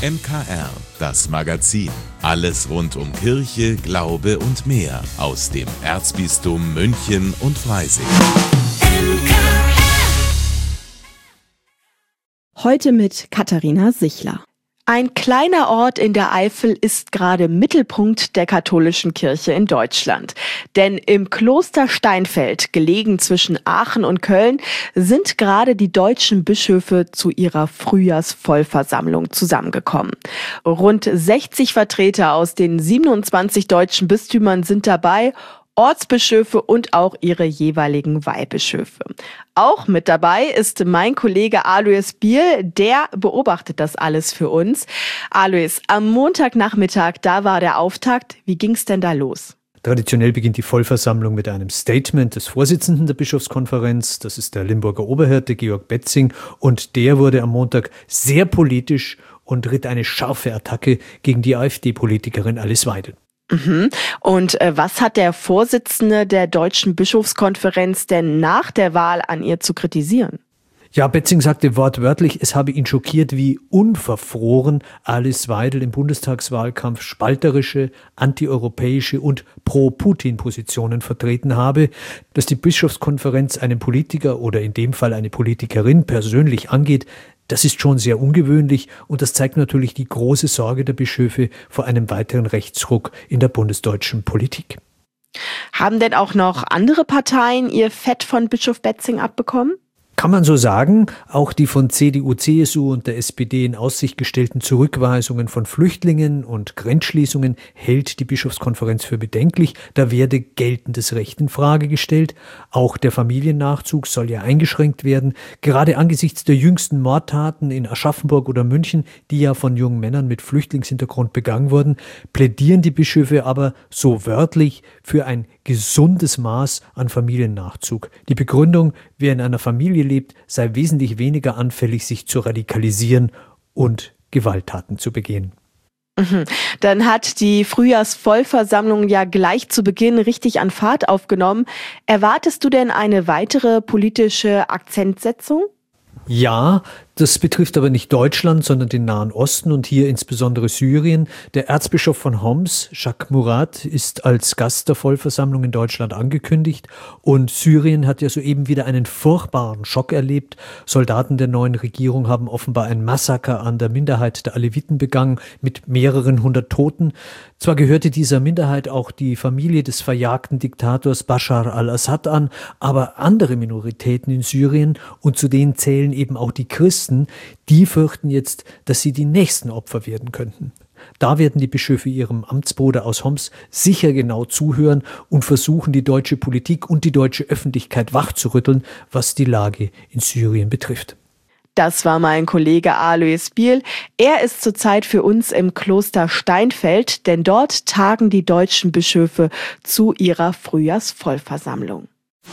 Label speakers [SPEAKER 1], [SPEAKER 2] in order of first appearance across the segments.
[SPEAKER 1] MKR, das Magazin. Alles rund um Kirche, Glaube und mehr aus dem Erzbistum München und Freising.
[SPEAKER 2] Heute mit Katharina Sichler. Ein kleiner Ort in der Eifel ist gerade Mittelpunkt der katholischen Kirche in Deutschland. Denn im Kloster Steinfeld, gelegen zwischen Aachen und Köln, sind gerade die deutschen Bischöfe zu ihrer Frühjahrsvollversammlung zusammengekommen. Rund 60 Vertreter aus den 27 deutschen Bistümern sind dabei, Ortsbischöfe und auch ihre jeweiligen Weihbischöfe. Auch mit dabei ist mein Kollege Alois Biel, der beobachtet das alles für uns. Alois, am Montagnachmittag, da war der Auftakt. Wie ging's denn da los?
[SPEAKER 3] Traditionell beginnt die Vollversammlung mit einem Statement des Vorsitzenden der Bischofskonferenz. Das ist der Limburger Oberhirte Georg Betzing. Und der wurde am Montag sehr politisch und ritt eine scharfe Attacke gegen die AfD-Politikerin Alice Weidel.
[SPEAKER 2] Und was hat der Vorsitzende der Deutschen Bischofskonferenz denn nach der Wahl an ihr zu kritisieren?
[SPEAKER 3] Ja, Betzing sagte wortwörtlich, es habe ihn schockiert, wie unverfroren Alice Weidel im Bundestagswahlkampf spalterische, antieuropäische und Pro-Putin-Positionen vertreten habe. Dass die Bischofskonferenz einen Politiker oder in dem Fall eine Politikerin persönlich angeht, das ist schon sehr ungewöhnlich und das zeigt natürlich die große Sorge der Bischöfe vor einem weiteren Rechtsruck in der bundesdeutschen Politik.
[SPEAKER 2] Haben denn auch noch andere Parteien ihr Fett von Bischof Betzing abbekommen?
[SPEAKER 3] Kann man so sagen, auch die von CDU, CSU und der SPD in Aussicht gestellten Zurückweisungen von Flüchtlingen und Grenzschließungen hält die Bischofskonferenz für bedenklich. Da werde geltendes Recht in Frage gestellt. Auch der Familiennachzug soll ja eingeschränkt werden. Gerade angesichts der jüngsten Mordtaten in Aschaffenburg oder München, die ja von jungen Männern mit Flüchtlingshintergrund begangen wurden, plädieren die Bischöfe aber so wörtlich für ein gesundes Maß an Familiennachzug. Die Begründung, wer in einer Familie lebt, sei wesentlich weniger anfällig, sich zu radikalisieren und Gewalttaten zu begehen.
[SPEAKER 2] Dann hat die Frühjahrsvollversammlung ja gleich zu Beginn richtig an Fahrt aufgenommen. Erwartest du denn eine weitere politische Akzentsetzung?
[SPEAKER 3] Ja, das betrifft aber nicht Deutschland, sondern den Nahen Osten und hier insbesondere Syrien. Der Erzbischof von Homs, Jacques Murat, ist als Gast der Vollversammlung in Deutschland angekündigt. Und Syrien hat ja soeben wieder einen furchtbaren Schock erlebt. Soldaten der neuen Regierung haben offenbar ein Massaker an der Minderheit der Aleviten begangen mit mehreren hundert Toten. Zwar gehörte dieser Minderheit auch die Familie des verjagten Diktators Bashar al-Assad an, aber andere Minoritäten in Syrien, und zu denen zählen eben auch die Christen, die fürchten jetzt, dass sie die nächsten Opfer werden könnten. Da werden die Bischöfe ihrem Amtsbruder aus Homs sicher genau zuhören und versuchen, die deutsche Politik und die deutsche Öffentlichkeit wachzurütteln, was die Lage in Syrien betrifft.
[SPEAKER 2] Das war mein Kollege Alois Biel. Er ist zurzeit für uns im Kloster Steinfeld, denn dort tagen die deutschen Bischöfe zu ihrer Frühjahrsvollversammlung.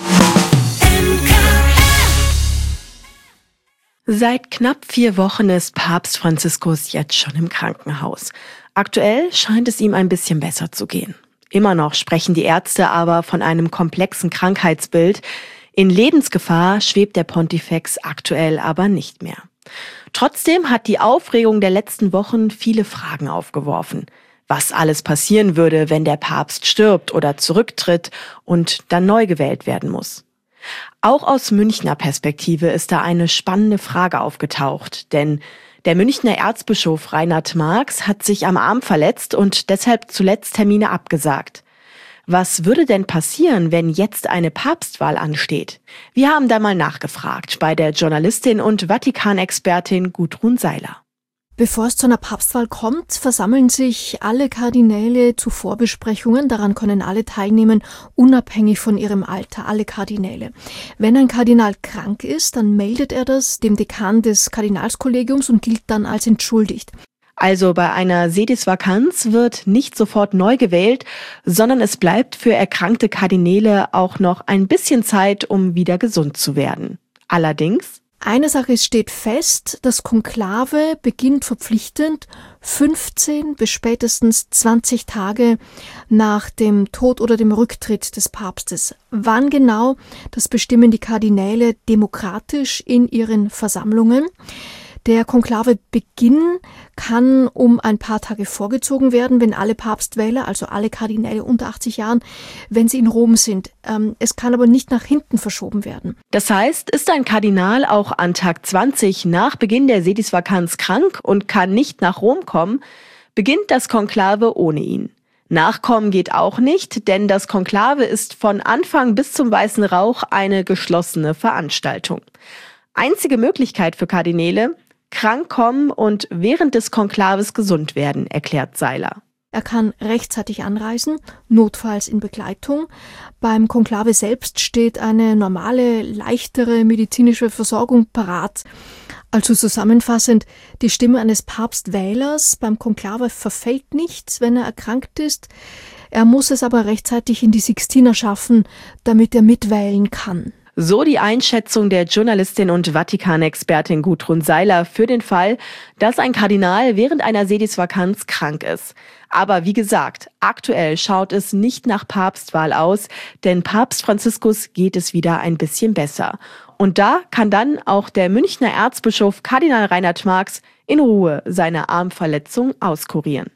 [SPEAKER 2] Seit knapp 4 Wochen ist Papst Franziskus jetzt schon im Krankenhaus. Aktuell scheint es ihm ein bisschen besser zu gehen. Immer noch sprechen die Ärzte aber von einem komplexen Krankheitsbild. In Lebensgefahr schwebt der Pontifex aktuell aber nicht mehr. Trotzdem hat die Aufregung der letzten Wochen viele Fragen aufgeworfen. Was alles passieren würde, wenn der Papst stirbt oder zurücktritt und dann neu gewählt werden muss. Auch aus Münchner Perspektive ist da eine spannende Frage aufgetaucht, denn der Münchner Erzbischof Reinhard Marx hat sich am Arm verletzt und deshalb zuletzt Termine abgesagt. Was würde denn passieren, wenn jetzt eine Papstwahl ansteht? Wir haben da mal nachgefragt bei der Journalistin und Vatikanexpertin Gudrun Seiler.
[SPEAKER 4] Bevor es zu einer Papstwahl kommt, versammeln sich alle Kardinäle zu Vorbesprechungen. Daran können alle teilnehmen, unabhängig von ihrem Alter, alle Kardinäle. Wenn ein Kardinal krank ist, dann meldet er das dem Dekan des Kardinalskollegiums und gilt dann als entschuldigt.
[SPEAKER 2] Also bei einer Sedisvakanz wird nicht sofort neu gewählt, sondern es bleibt für erkrankte Kardinäle auch noch ein bisschen Zeit, um wieder gesund zu werden. Allerdings:
[SPEAKER 4] Eine Sache steht fest, das Konklave beginnt verpflichtend 15 bis spätestens 20 Tage nach dem Tod oder dem Rücktritt des Papstes. Wann genau, das bestimmen die Kardinäle demokratisch in ihren Versammlungen. Der Konklavebeginn kann um ein paar Tage vorgezogen werden, wenn alle Papstwähler, also alle Kardinäle unter 80 Jahren, wenn sie in Rom sind. Es kann aber nicht nach hinten verschoben werden.
[SPEAKER 2] Das heißt, ist ein Kardinal auch an Tag 20 nach Beginn der Sedisvakanz krank und kann nicht nach Rom kommen, beginnt das Konklave ohne ihn. Nachkommen geht auch nicht, denn das Konklave ist von Anfang bis zum Weißen Rauch eine geschlossene Veranstaltung. Einzige Möglichkeit für Kardinäle: krank kommen und während des Konklaves gesund werden, erklärt Seiler.
[SPEAKER 4] Er kann rechtzeitig anreisen, notfalls in Begleitung. Beim Konklave selbst steht eine normale, leichtere medizinische Versorgung parat. Also zusammenfassend, die Stimme eines Papstwählers beim Konklave verfällt nichts, wenn er erkrankt ist. Er muss es aber rechtzeitig in die Sixtina schaffen, damit er mitwählen kann.
[SPEAKER 2] So die Einschätzung der Journalistin und Vatikan-Expertin Gudrun Seiler für den Fall, dass ein Kardinal während einer Sedisvakanz krank ist. Aber wie gesagt, aktuell schaut es nicht nach Papstwahl aus, denn Papst Franziskus geht es wieder ein bisschen besser. Und da kann dann auch der Münchner Erzbischof Kardinal Reinhard Marx in Ruhe seine Armverletzung auskurieren.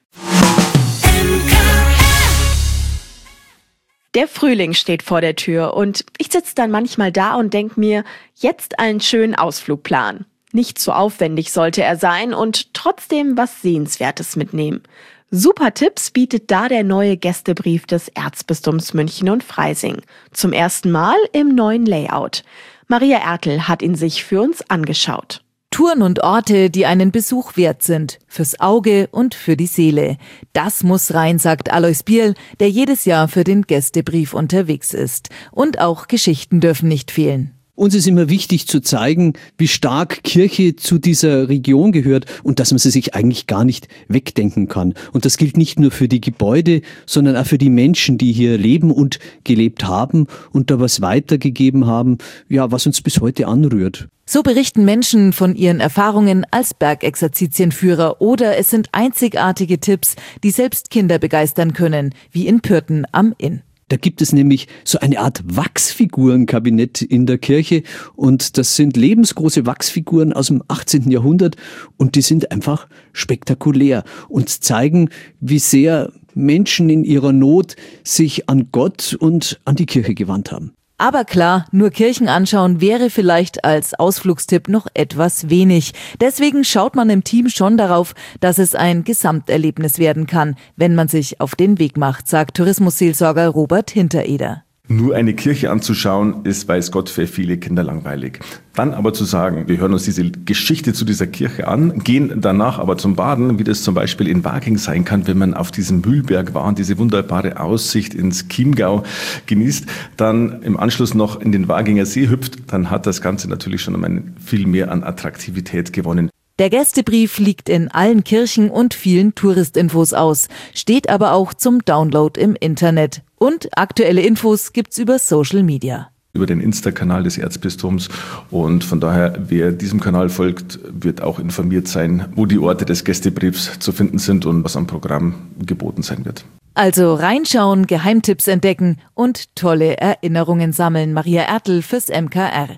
[SPEAKER 2] Der Frühling steht vor der Tür und ich sitze dann manchmal da und denke mir, jetzt einen schönen Ausflugplan. Nicht zu aufwendig sollte er sein und trotzdem was Sehenswertes mitnehmen. Super Tipps bietet da der neue Gästebrief des Erzbistums München und Freising. Zum ersten Mal im neuen Layout. Maria Ertl hat ihn sich für uns angeschaut.
[SPEAKER 5] Touren und Orte, die einen Besuch wert sind, fürs Auge und für die Seele. Das muss rein, sagt Alois Bierl, der jedes Jahr für den Gästebrief unterwegs ist. Und auch Geschichten dürfen nicht fehlen.
[SPEAKER 6] Uns ist immer wichtig zu zeigen, wie stark Kirche zu dieser Region gehört und dass man sie sich eigentlich gar nicht wegdenken kann. Und das gilt nicht nur für die Gebäude, sondern auch für die Menschen, die hier leben und gelebt haben und da was weitergegeben haben, ja, was uns bis heute anrührt.
[SPEAKER 5] So berichten Menschen von ihren Erfahrungen als Bergexerzitienführer oder es sind einzigartige Tipps, die selbst Kinder begeistern können, wie in Pürten am Inn.
[SPEAKER 6] Da gibt es nämlich so eine Art Wachsfigurenkabinett in der Kirche und das sind lebensgroße Wachsfiguren aus dem 18. Jahrhundert und die sind einfach spektakulär und zeigen, wie sehr Menschen in ihrer Not sich an Gott und an die Kirche gewandt haben.
[SPEAKER 5] Aber klar, nur Kirchen anschauen wäre vielleicht als Ausflugstipp noch etwas wenig. Deswegen schaut man im Team schon darauf, dass es ein Gesamterlebnis werden kann, wenn man sich auf den Weg macht, sagt Tourismusseelsorger Robert Hintereder.
[SPEAKER 7] Nur eine Kirche anzuschauen, ist, weiß Gott, für viele Kinder langweilig. Dann aber zu sagen, wir hören uns diese Geschichte zu dieser Kirche an, gehen danach aber zum Baden, wie das zum Beispiel in Waging sein kann, wenn man auf diesem Mühlberg war und diese wunderbare Aussicht ins Chiemgau genießt, dann im Anschluss noch in den Waginger See hüpft, dann hat das Ganze natürlich schon viel mehr an Attraktivität gewonnen.
[SPEAKER 5] Der Gästebrief liegt in allen Kirchen und vielen Touristinfos aus, steht aber auch zum Download im Internet. Und aktuelle Infos gibt's über Social Media.
[SPEAKER 7] Über den Insta-Kanal des Erzbistums und von daher, wer diesem Kanal folgt, wird auch informiert sein, wo die Orte des Gästebriefs zu finden sind und was am Programm geboten sein wird.
[SPEAKER 5] Also reinschauen, Geheimtipps entdecken und tolle Erinnerungen sammeln. Maria Ertl fürs MKR.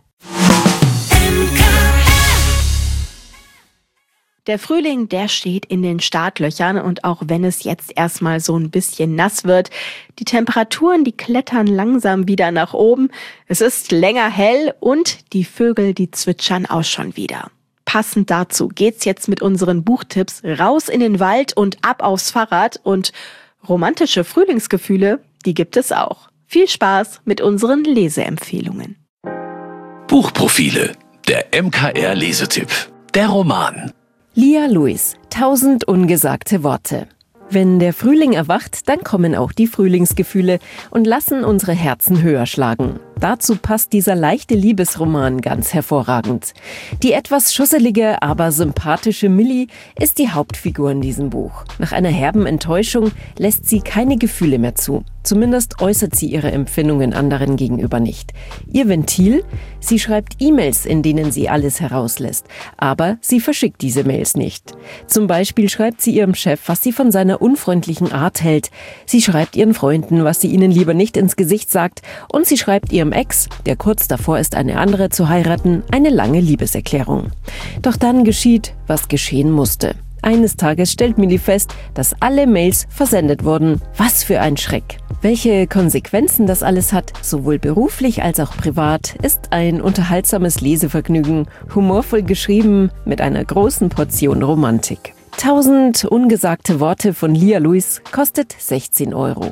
[SPEAKER 2] Der Frühling, der steht in den Startlöchern und auch wenn es jetzt erstmal so ein bisschen nass wird, die Temperaturen, die klettern langsam wieder nach oben. Es ist länger hell und die Vögel, die zwitschern auch schon wieder. Passend dazu geht's jetzt mit unseren Buchtipps raus in den Wald und ab aufs Fahrrad und romantische Frühlingsgefühle, die gibt es auch. Viel Spaß mit unseren Leseempfehlungen.
[SPEAKER 8] Buchprofile, der MKR-Lesetipp, der Roman.
[SPEAKER 9] Lia Louis, 1000 ungesagte Worte. Wenn der Frühling erwacht, dann kommen auch die Frühlingsgefühle und lassen unsere Herzen höher schlagen. Dazu passt dieser leichte Liebesroman ganz hervorragend. Die etwas schusselige, aber sympathische Millie ist die Hauptfigur in diesem Buch. Nach einer herben Enttäuschung lässt sie keine Gefühle mehr zu. Zumindest äußert sie ihre Empfindungen anderen gegenüber nicht. Ihr Ventil? Sie schreibt E-Mails, in denen sie alles herauslässt. Aber sie verschickt diese Mails nicht. Zum Beispiel schreibt sie ihrem Chef, was sie von seiner unfreundlichen Art hält. Sie schreibt ihren Freunden, was sie ihnen lieber nicht ins Gesicht sagt. Und sie schreibt ihrem ihrem Ex, der kurz davor ist, eine andere zu heiraten, eine lange Liebeserklärung. Doch dann geschieht, was geschehen musste. Eines Tages stellt Millie fest, dass alle Mails versendet wurden. Was für ein Schreck! Welche Konsequenzen das alles hat, sowohl beruflich als auch privat, ist ein unterhaltsames Lesevergnügen, humorvoll geschrieben mit einer großen Portion Romantik. 1000 ungesagte Worte von Lia Louis kostet 16 €.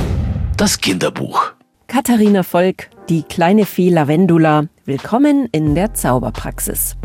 [SPEAKER 8] Das Kinderbuch.
[SPEAKER 9] Katharina Volk, die kleine Fee Lavendula, willkommen in der Zauberpraxis.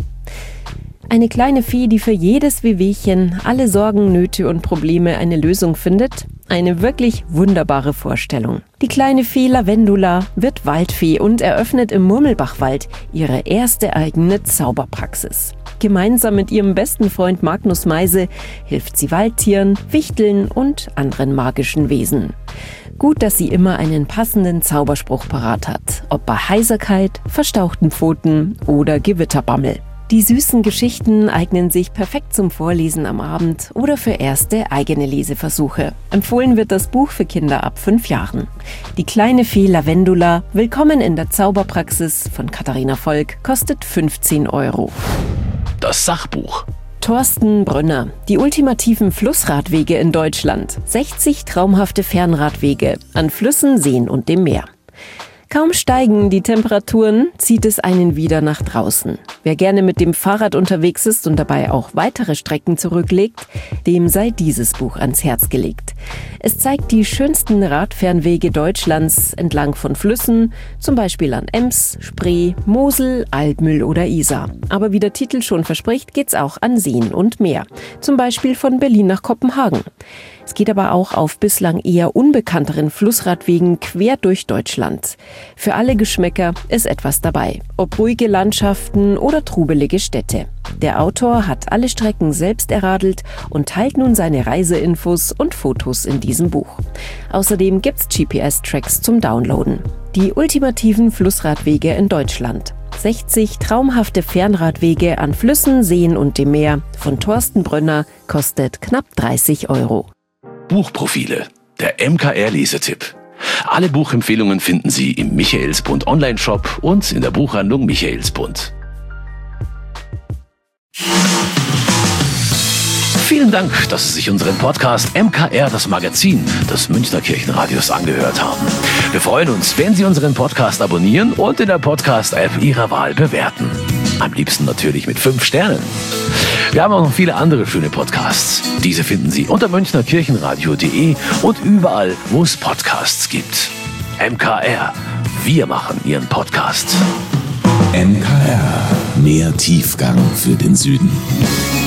[SPEAKER 9] Eine kleine Fee, die für jedes Wehwehchen, alle Sorgen, Nöte und Probleme eine Lösung findet. Eine wirklich wunderbare Vorstellung. Die kleine Fee Lavendula wird Waldfee und eröffnet im Murmelbachwald ihre erste eigene Zauberpraxis. Gemeinsam mit ihrem besten Freund Magnus Meise hilft sie Waldtieren, Wichteln und anderen magischen Wesen. Gut, dass sie immer einen passenden Zauberspruch parat hat, ob bei Heiserkeit, verstauchten Pfoten oder Gewitterbammel. Die süßen Geschichten eignen sich perfekt zum Vorlesen am Abend oder für erste eigene Leseversuche. Empfohlen wird das Buch für Kinder ab 5 Jahren. Die kleine Fee Lavendula, willkommen in der Zauberpraxis von Katharina Volk, kostet 15 €.
[SPEAKER 8] Das Sachbuch.
[SPEAKER 9] Thorsten Brönner, die ultimativen Flussradwege in Deutschland. 60 traumhafte Fernradwege an Flüssen, Seen und dem Meer. Kaum steigen die Temperaturen, zieht es einen wieder nach draußen. Wer gerne mit dem Fahrrad unterwegs ist und dabei auch weitere Strecken zurücklegt, dem sei dieses Buch ans Herz gelegt. Es zeigt die schönsten Radfernwege Deutschlands entlang von Flüssen, zum Beispiel an Ems, Spree, Mosel, Altmühl oder Isar. Aber wie der Titel schon verspricht, geht's auch an Seen und Meer, zum Beispiel von Berlin nach Kopenhagen. Es geht aber auch auf bislang eher unbekannteren Flussradwegen quer durch Deutschland. Für alle Geschmäcker ist etwas dabei, ob ruhige Landschaften oder trubelige Städte. Der Autor hat alle Strecken selbst erradelt und teilt nun seine Reiseinfos und Fotos in diesem Buch. Außerdem gibt's GPS-Tracks zum Downloaden. Die ultimativen Flussradwege in Deutschland. 60 traumhafte Fernradwege an Flüssen, Seen und dem Meer von Thorsten Brönner kostet knapp 30 €.
[SPEAKER 8] Buchprofile. Der MKR-Lesetipp. Alle Buchempfehlungen finden Sie im Michaelsbund Online-Shop und in der Buchhandlung Michaelsbund. Vielen Dank, dass Sie sich unseren Podcast MKR, das Magazin des Münchner Kirchenradios, angehört haben. Wir freuen uns, wenn Sie unseren Podcast abonnieren und in der Podcast-App Ihrer Wahl bewerten. Am liebsten natürlich mit 5 Sternen. Wir haben auch noch viele andere schöne Podcasts. Diese finden Sie unter münchnerkirchenradio.de und überall, wo es Podcasts gibt. MKR. Wir machen Ihren Podcast.
[SPEAKER 1] MKR. Mehr Tiefgang für den Süden.